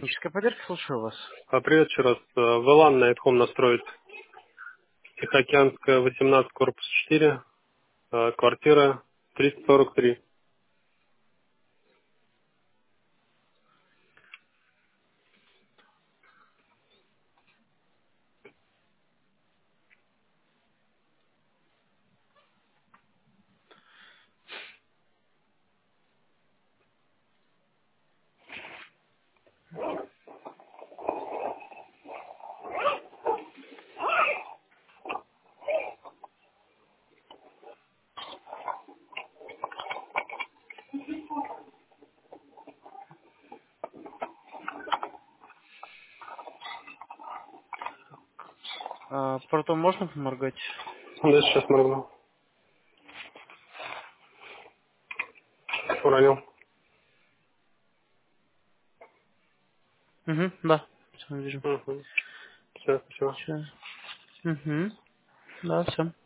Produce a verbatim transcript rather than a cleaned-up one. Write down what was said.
Техническая поддержка, слушаю вас. А, Привет еще раз. Э, ви лан на Эдхом настроить. Тихоокеанская, восемнадцать, корпус четыре, э, квартира триста сорок три. А, портом можно поморгать? Да, сейчас моргну. Уронил. Угу, да. Все, вижу. Угу. Все, спасибо. Все. Угу. Да, все.